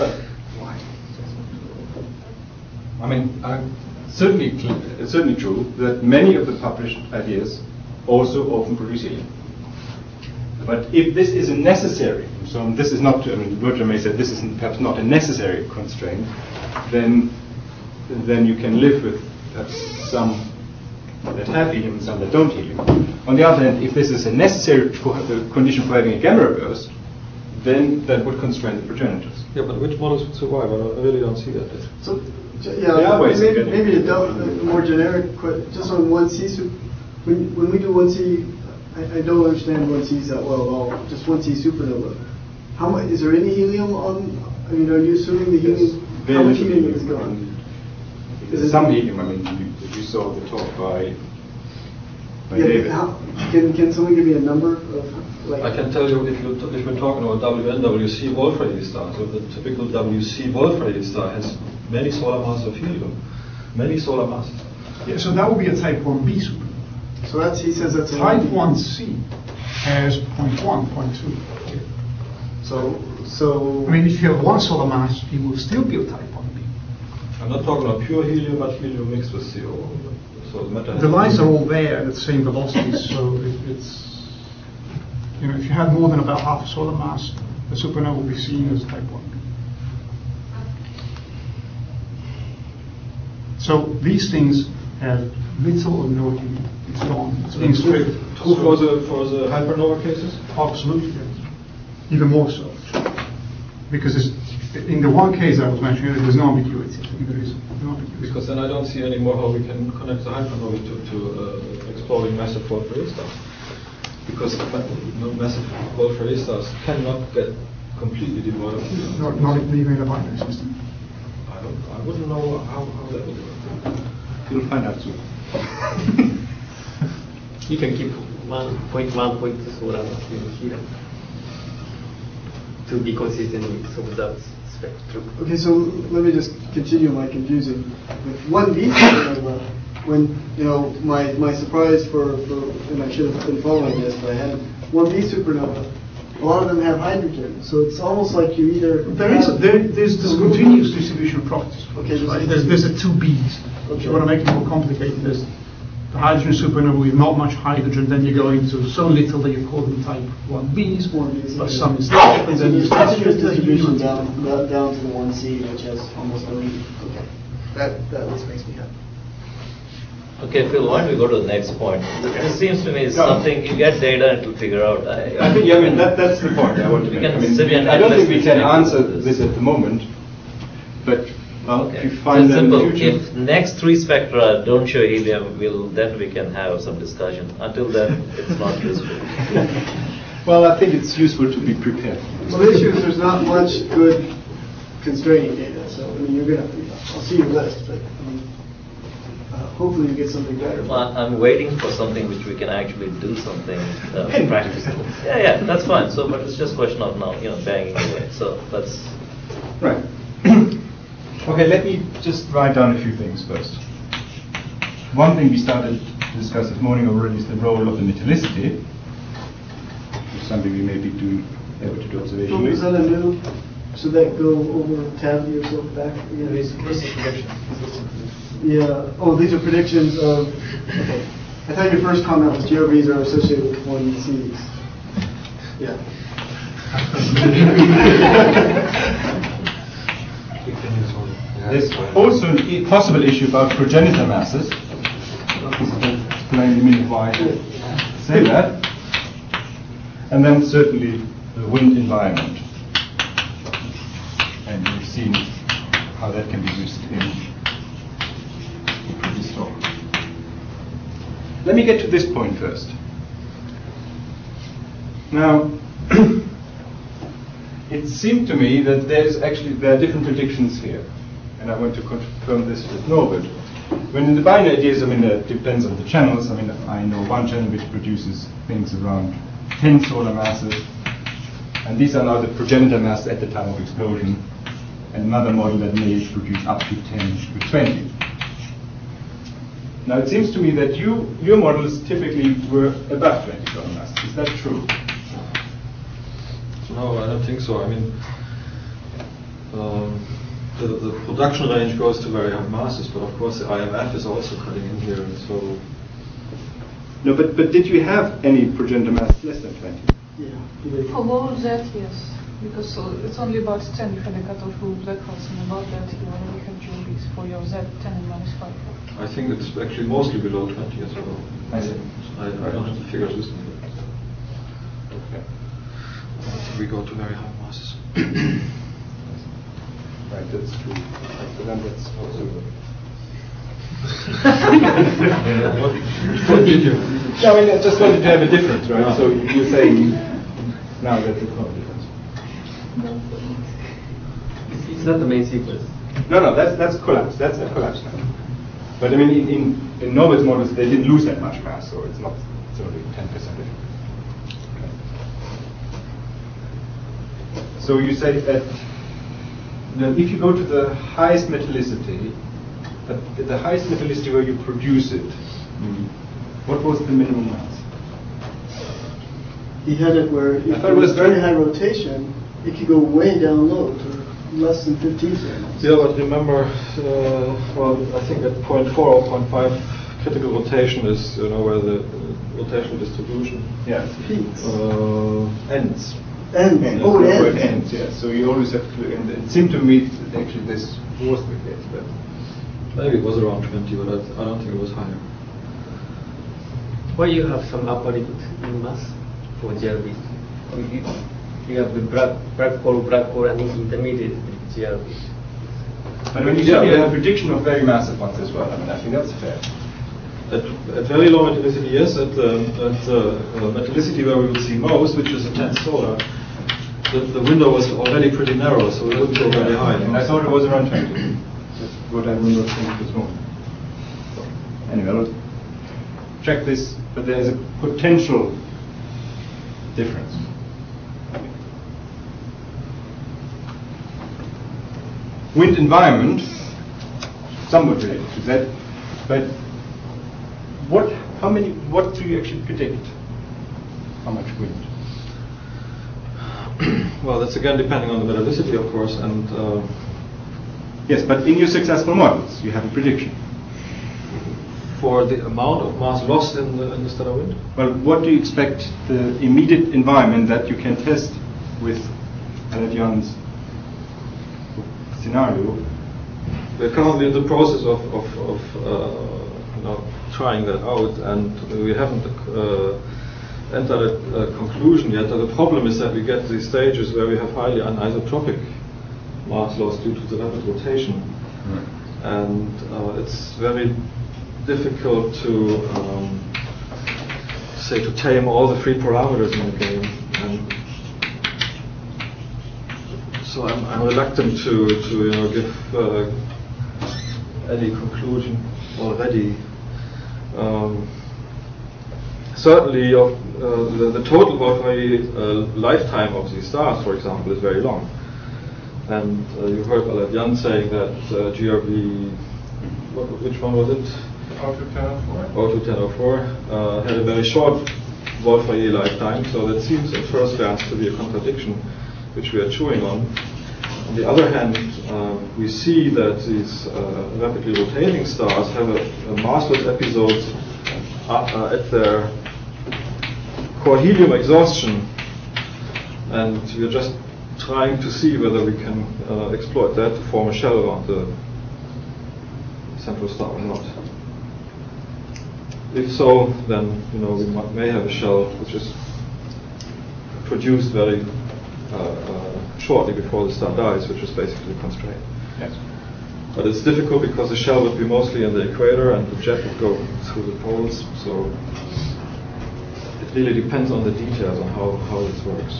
I mean, it's certainly true that many of the published ideas also often produce helium. But if this is a necessary, so this is not, I mean, Roger may say this is perhaps not a necessary constraint, then you can live with perhaps some that have helium and some that don't helium. On the other hand, if this is a necessary condition for having a gamma burst, then that would constrain the progenitors. Yeah, but which models would survive? I really don't see that. So, maybe a more generic question, just on 1C. So when we do 1C, I don't understand 1Cs that well at all. Just 1C supernova. How much is there any helium on? I mean, are you assuming the helium? How much helium is gone? There's some helium. I mean, you saw the talk by David. Can someone give me a number of? Like, I can tell you if we're talking about WNWC Wolf-Rayet star. So the typical WC Wolf-Rayet star has many solar masses of helium, many solar masses. Yeah, so that would be a type 1b supernova. So he says that's type 1c has 0.1, 0.2. So I mean, if you have one solar mass, it will still be a type 1b. I'm not talking about pure helium, but helium mixed with CO. So the lines are all there at the same velocities, so it's if you had more than about half a solar mass, the supernova will be seen as type 1b. So these things have little or no helium. It's gone. It's being stripped. True for the hypernova cases? Absolutely, yes. Even more so. Because in the one case I was mentioning, there's no ambiguity. There is no ambiguity. Because then I don't see anymore how we can connect the hypernova to exploding massive Wolf-Rayet stars. Because massive Wolf-Rayet stars cannot get completely devoid of helium. Not even in a binary system. I wouldn't know how that would work. You'll find out soon. You can keep 1.1, 0.2 solar mass in helium to be consistent with that spectrum. Okay, so let me just continue my confusing. With 1B supernova, when my surprise for and I should have been following this, but I hadn't. 1B supernova, a lot of them have hydrogen, so it's almost like you either there's this continuous distribution properties. Okay, right? There's a 2Bs. Okay. If you want to make it more complicated, there's the hydrogen supernova with not much hydrogen, then you go into so little that you call them type 1Bs, but some is not. And then there's continuous distribution down to the 1C, which has almost no heat. Okay, that at least makes me happy. Okay, Phil, why don't we go to the next point? It seems to me it's something you get data and to figure out. I think, that's the point I want to make. I don't think we can answer this at the moment, but if you find them in the future. If next 3 spectra don't show helium, then we can have some discussion. Until then, it's not useful. Well, I think it's useful to be prepared. Well, the issue is there's not much good constraining data. So I mean, I'll see your list, but I mean, hopefully you get something better. Well, I'm waiting for something which we can actually do something practical. Yeah, that's fine. So, but it's just a question of now, banging away. So that's right. Okay, let me just write down a few things first. One thing we started to discuss this morning already is the role of the metallicity, which is something we may be able to do observationally. Is that a new? Should that go over tab yourself back again? These are predictions. Yeah. Oh, these are predictions of. Okay. I thought your first comment was GRBs are associated with 1Cs. Yeah. There's also a possible issue about progenitor masses. I'll explain in a minute why I say that. And then certainly the wind environment. And we've seen how that can be used in the previous talk. Let me get to this point first. Now, it seemed to me that there are different predictions here, and I want to confirm this with Norbert. When in the binary ideas, it depends on the channels. I know one channel which produces things around 10 solar masses, and these are now the progenitor masses at the time of explosion, and another model that may produce up to 10 to 20. Now it seems to me that your models typically were above 20 solar masses. Is that true? No, I don't think so. The production range goes to very high masses, but of course the IMF is also cutting in here, and so. No, but did you have any progenitor mass less than 20? Yeah. Below that, yes, because it's only about 10 you had a cutoff for black holes, and above that you already have GeoBs for your Z 10 and minus 5. I think it's actually mostly below 20 as well. I see. I don't have the figures with me. Okay. I think we go to very high masses. Right, that's true. But then that's also good. What did you? No, I just wanted to have a difference, right? So you're saying now that it's not a difference. It's not the main sequence. No, that's collapse. That's a collapse now. But in Norbert's models, they didn't lose that much mass, so it's only 10% difference. So you say that if you go to the highest metallicity, the highest metallicity where you produce it, what was the minimum mass? He had it where if it was very high rotation, it could go way down low to less than 15 seconds. Yeah, but remember, I think at 0.4 or 0.5 critical rotation is where the rotational distribution Peaks. Ends. Ends. Ends. Oh, it Where it ends. ends, yeah. So you always have to, and it seemed to me that actually this was the case, but maybe it was around 20, but I don't think it was higher. Why you have some upper limit in mass for GRB? You have the black hole, and intermediate GRB. But when you have a prediction of very massive ones as well, I think that's fair. At very low metallicity, yes. At metallicity where we would see most, which is a 10 solar, the window was already pretty narrow, so it wouldn't go very high. And I thought it was around 20. That's what I remember from this morning. Anyway, I'll check this, but there is a potential difference. Wind environment, somewhat related to that, but what do you actually predict? How much wind? Well, that's again depending on the metallicity, of course, and yes, but in your successful models, you have a prediction. For the amount of mass lost in the stellar wind? Well, what do you expect the immediate environment that you can test with Elliott-Jan's scenario? We're currently in the process of trying that out, and we haven't entered a conclusion yet. The problem is that we get these stages where we have highly anisotropic mass loss due to the rapid rotation, and it's very difficult to tame all the free parameters in the game. And so I'm reluctant to give any conclusion already. Certainly, the total lifetime of these stars, for example, is very long. And you heard Elliott-Jan saying that GRB, which one was it? O21004 had a very short Wolf-Rayet lifetime, so that seems at first glance to be a contradiction, which we are chewing on. On the other hand, we see that these rapidly rotating stars have a massless episodes at their core helium exhaustion, and we are just trying to see whether we can exploit that to form a shell around the central star or not. If so, then we may have a shell which is produced very shortly before the star dies, which is basically constrained. Yes. But it's difficult because the shell would be mostly in the equator and the jet would go through the poles, so it really depends on the details on how this works.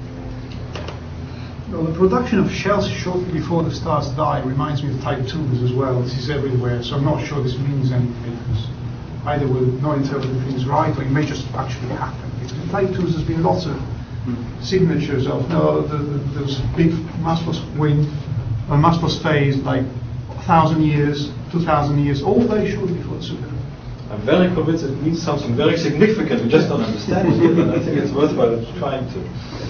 Well, the production of shells shortly before the stars die reminds me of type 2s as well. This is everywhere, so I'm not sure this means anything, because either we're not interpreting things right, or it may just actually happen. Because in type 2s there's been lots of signatures of there's big massless wind, or massless phase, like 1,000 years, 2,000 years, all very shortly before the supernova. I'm very convinced it means something very significant. We just don't understand it yet, and I think it's worthwhile trying to.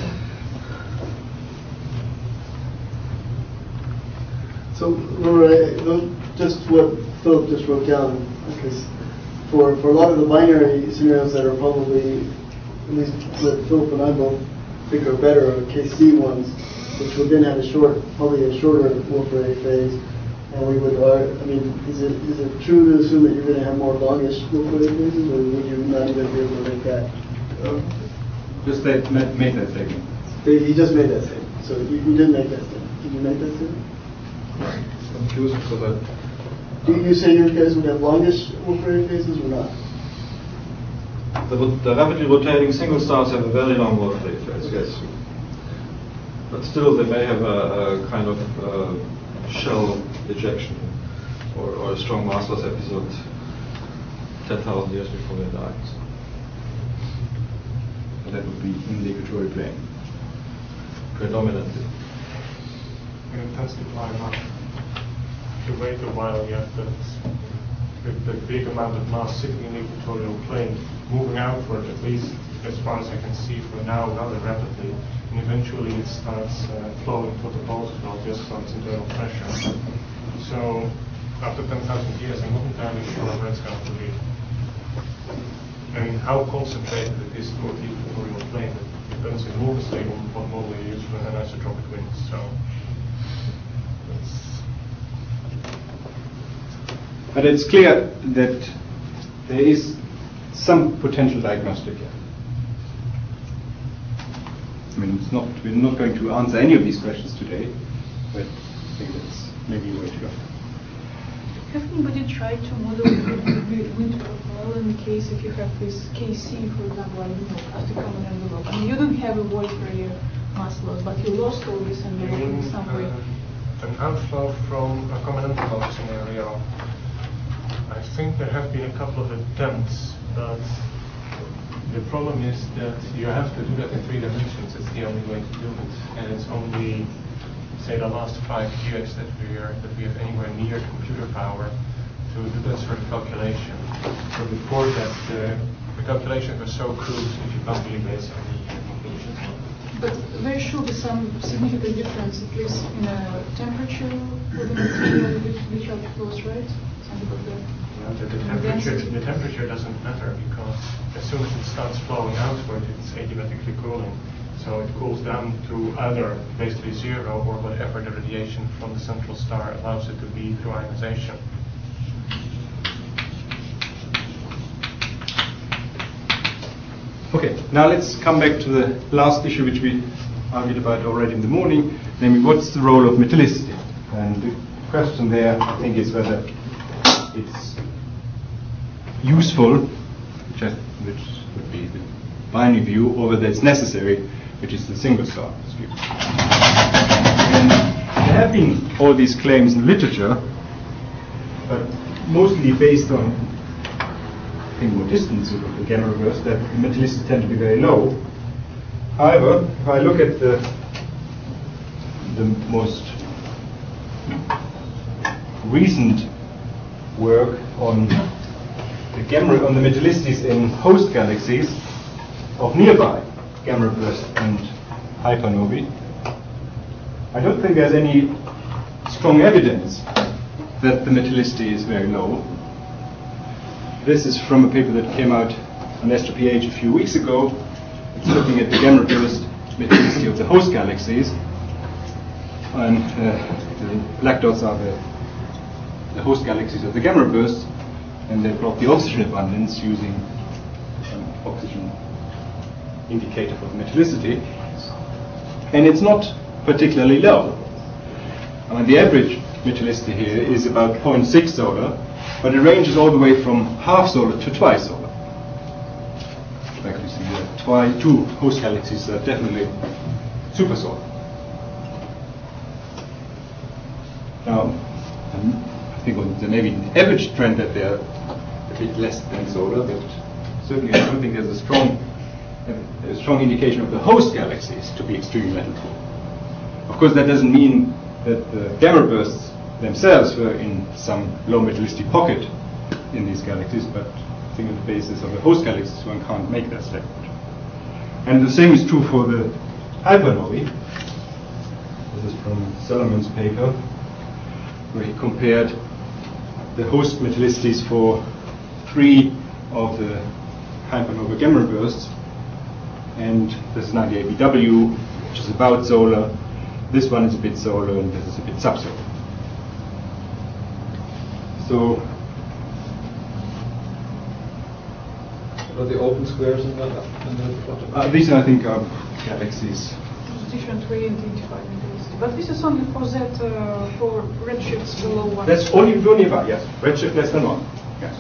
So, remember, just what Philip just wrote down, because for a lot of the binary scenarios that are probably, at least what Philip and I both think are better, are KC ones, which would then have probably a shorter Wolf-Rayet phase. And we would, is it true to assume that you're going to have more longish Wolf-Rayet phases, or would you not even be able to make that? Just made that statement. He just made that statement. So you did make that statement. Did you make that statement? Confused because Do you say your guys would have longish Wolf-Rayet phases or not? The rapidly rotating single stars have a very long Wolf-Rayet phase, yes. But still, they may have a kind of shell ejection or a strong massless episode 10,000 years before they die. And that would be in the equatorial plane. Predominantly. It intensify much. If you wait a while, you have the big amount of mass sitting in the equatorial plane, moving outward, at least as far as I can see for now, rather rapidly. And eventually it starts flowing to the poles as well, just from its internal pressure. So after 10,000 years, I'm not entirely sure where it's going to be. I mean, how concentrated it is toward the equatorial plane, it depends enormously on what model you use for anisotropic winds. So, but it's clear that there is some potential diagnostic here. I mean, we're not going to answer any of these questions today, but I think that's maybe a way to go. Have anybody tried to model the wind profile in the case if you have this KC, for example, after common envelope? I mean, you don't have a Wolf-Rayet mass loss, but you lost all this envelope in some way. An outflow from a common envelope scenario. I think there have been a couple of attempts, but the problem is that you have to do that in 3 dimensions. It's the only way to do it, and it's only, say, the last 5 years that we have anywhere near computer power to do that sort of calculation. So before that, the calculations were so crude that you can't really base any conclusions on. But there should be some significant difference, at least in temperature for the material which outflows, right? Something like that. The temperature doesn't matter, because as soon as it starts flowing outward, it's adiabatically cooling. So it cools down to either basically zero or whatever the radiation from the central star allows it to be through ionization. Okay, now let's come back to the last issue which we argued about already in the morning, namely what's the role of metallicity? And the question there, I think, is whether it's useful, which would be the binary view, or whether it's necessary, which is the single star view. And there have been all these claims in literature, but mostly based on more distant the gamma reverse, that the metallicity tend to be very low. However, if I look at the most recent work on the metallicities in host galaxies of nearby gamma bursts and hypernovae, I don't think there's any strong evidence that the metallicity is very low. This is from a paper that came out on AstroPH a few weeks ago. It's looking at the gamma burst metallicity of the host galaxies. And the black dots are the host galaxies of the gamma bursts, and they plot the oxygen abundance using an oxygen indicator for the metallicity. And it's not particularly low. I mean, the average metallicity here is about 0.6 solar, but it ranges all the way from half solar to twice solar. In fact, you see that two host galaxies are definitely super solar. Now, I think there may be an average trend that they're a bit less than solar, but certainly I don't think there's a strong indication of the host galaxies to be extremely metal poor. Of course, that doesn't mean that the gamma bursts themselves were in some low metallicity pocket in these galaxies, but I think on the basis of the host galaxies one can't make that statement. And the same is true for the hypernovae. This is from Solomon's paper, where he compared the host metallicities for 3 of the hypernova gamma bursts, and this is 98 BW, which is about solar. This one is a bit solar, and this is a bit subsolar. So, what are the open squares in the bottom? These, I think, are galaxies. There's different way to identify metallicity. But this is only for that, for redshifts below 1. That's only about, yes. Redshift less than 1. Yes.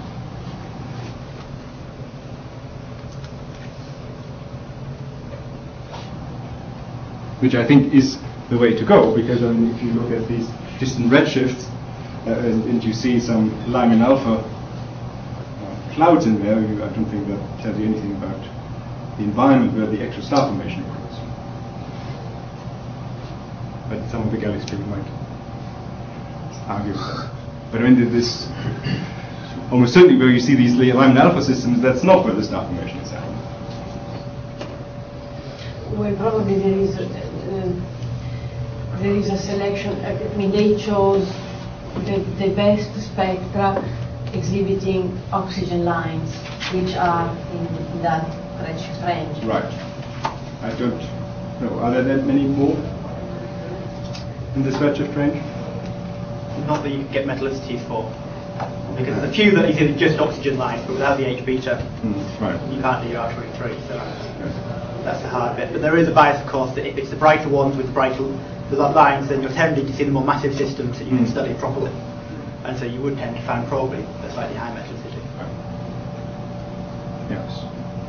Which I think is the way to go, because if you look at these distant redshifts and you see some Lyman alpha clouds in there, I don't think that tells you anything about the environment where the actual star formation occurs. But some of the galaxies people might argue with that. But I mean, this almost certainly where you see these Lyman alpha systems, that's not where the star formation is happening. Well, probably there is a selection. I mean, they chose the best spectra exhibiting oxygen lines, which are in that redshift range. Right. I don't know. Are there that many more in this redshift range? Not that you can get metallicities for, because there's a few that exhibit just oxygen lines, but without the H beta, right. You can't do R23. So that's the hard bit. But there is a bias, of course, that if it's the brighter ones with the lines, then you're tending to see the more massive systems that you can study properly. And so you would tend to find probably a slightly high metallicity. Yes.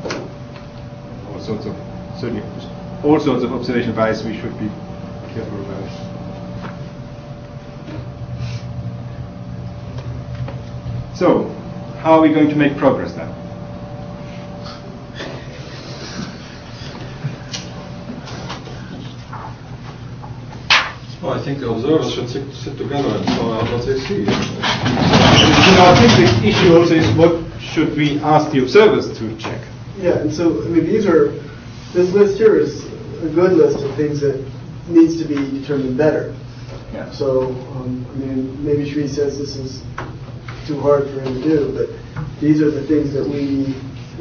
Certainly all sorts of observation bias we should be careful about. So, how are we going to make progress then? Well, I think the observers should sit together and sort out what they see. I think the issue also is what should we ask the observers to check? Yeah, and so, I mean, this list here is a good list of things that needs to be determined better. Yeah. So, I mean, maybe Sri says this is too hard for him to do, but these are the things that we,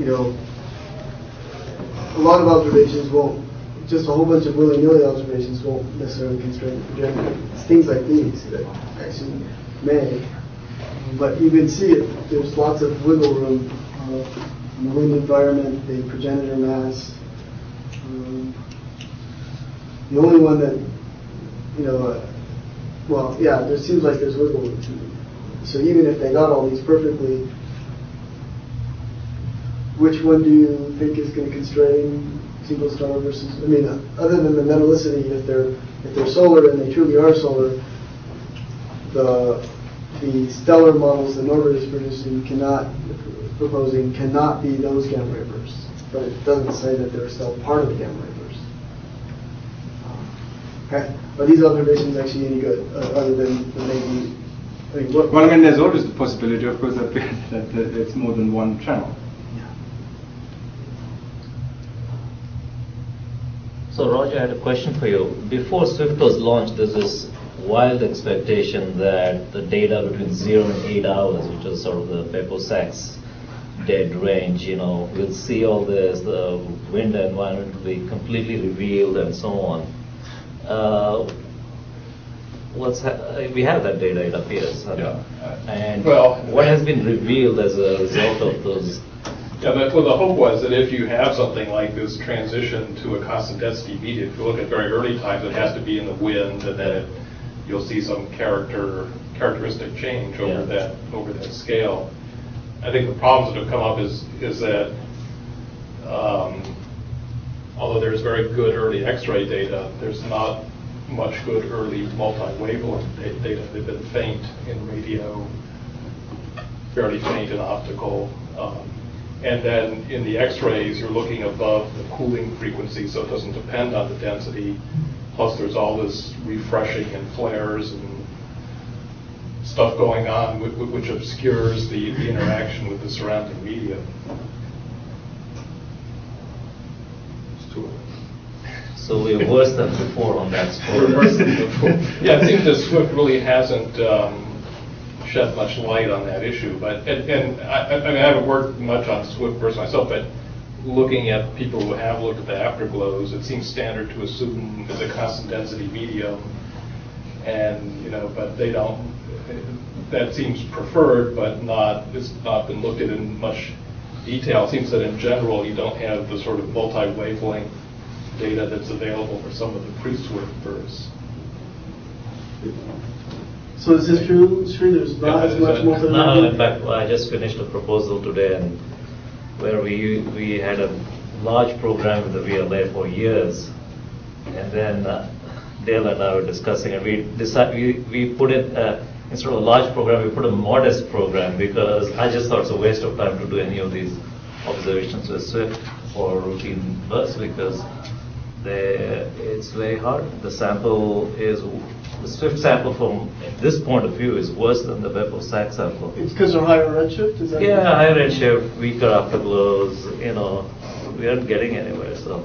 a lot of observations won't, just a whole bunch of willy-nilly observations won't necessarily constrain the projector. It's things like these that actually may. But you can see there's lots of wiggle room in the wind environment, the progenitor mass. The only one that, there seems like there's wiggle room. So even if they got all these perfectly, which one do you think is going to constrain single star versus? I mean, other than the metallicity, if they're solar and they truly are solar, the stellar models that Norbert is proposing cannot be those gamma ray bursts. But it doesn't say that they're still part of the gamma ray burst. Okay, are these observations actually any good, other than maybe? There's always the possibility, of course, that it's more than one channel. So, Roger, I had a question for you. Before Swift was launched, there's this wild expectation that the data between 0 and 8 hours, which was sort of the Peppo-Sachs dead range, we'll see all this, the wind environment will be completely revealed and so on. we have that data, it appears. And Well, what has been revealed as a result of those? Yeah, the hope was that if you have something like this transition to a constant density medium, if you look at very early times, it has to be in the wind, and then you'll see some characteristic change over that scale. I think the problems that have come up is that although there's very good early X-ray data, there's not much good early multi-wavelength data. They've been faint in radio, fairly faint in optical. And then in the X-rays, you're looking above the cooling frequency, so it doesn't depend on the density. Plus, there's all this refreshing and flares and stuff going on, which obscures the interaction with the surrounding medium. So we're worse than before on that score. We're worse than before. Yeah, it seems that Swift really hasn't shed much light on that issue. But and I mean, I haven't worked much on Swift bursts myself, but looking at people who have looked at the afterglows, it seems standard to assume it's a constant density medium, and but they don't. That seems preferred, but it's not been looked at in much detail. It seems that in general you don't have the sort of multi-wavelength data that's available for some of the pre-Swift bursts. So is this true? There's not as much multi-wavelength? No, in fact, I just finished a proposal today, and where we had a large program with the VLA for years, and then Dale and I were discussing, and we put it instead of a large program, we put a modest program, because I just thought it's a waste of time to do any of these observations with Swift for routine bursts, because it's very hard. The Swift sample from this point of view is worse than the Webb of SAC sample. It's because of higher redshift? Is that higher redshift, weaker afterglows, we aren't getting anywhere. So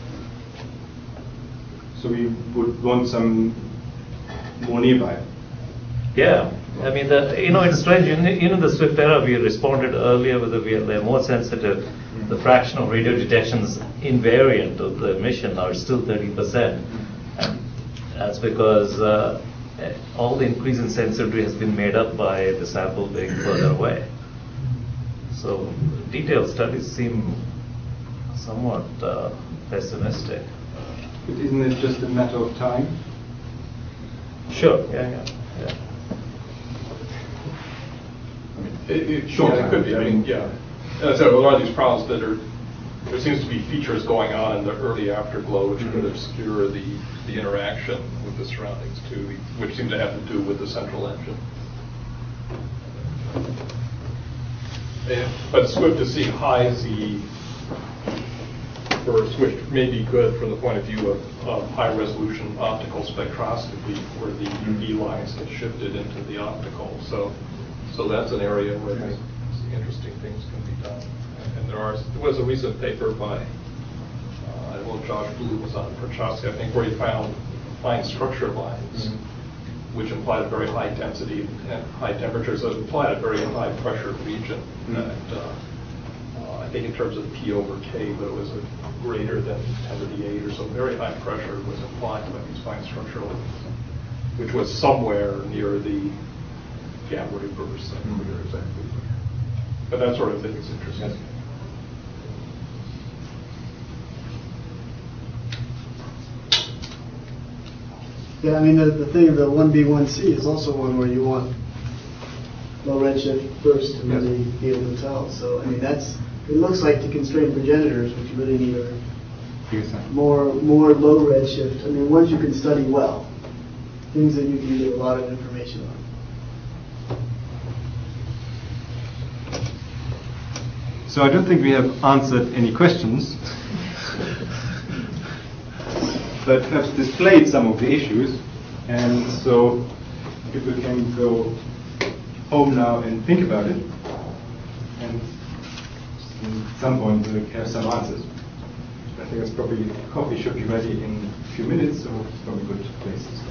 we would want some more nearby. Yeah, I mean, it's strange. In the Swift era, we responded earlier with the VLA, more sensitive. The fraction of radio detections invariant of the emission now is still 30%. And that's because all the increase in sensitivity has been made up by the sample being further away. So detailed studies seem somewhat pessimistic. But isn't it just a matter of time? Sure, yeah. It could be. I mean, yeah. So a lot of these problems there seems to be features going on in the early afterglow which could obscure the interaction with the surroundings too, which seem to have to do with the central engine. But Swift is seeing high Z bursts, which may be good from the point of view of high resolution optical spectroscopy, where the UV lines have shifted into the optical. So that's an area where interesting things can be done. And there was a recent paper by Josh Blue was on Prochaska, I think, where he found fine structure lines, which implied a very high density and high temperatures. It implied a very high pressure region. And I think in terms of P over K, but it was a greater than 10 to the 8 or so. Very high pressure was implied by these fine structural lines, which was somewhere near the gamma ray bursts. I don't remember exactly. But that sort of thing is interesting. Yes. Yeah, I mean, the thing of the 1B1C is also one where you want low redshift burst to really be able to tell. So, I mean, it looks like to constrain progenitors, what you really need are more low redshift. I mean, ones you can study well, things that you can get a lot of information on. So I don't think we have answered any questions, but perhaps displayed some of the issues. And so if we can go home now and think about it, and at some point we'll have some answers. I think it's probably coffee should be ready in a few minutes, so it's probably a good place to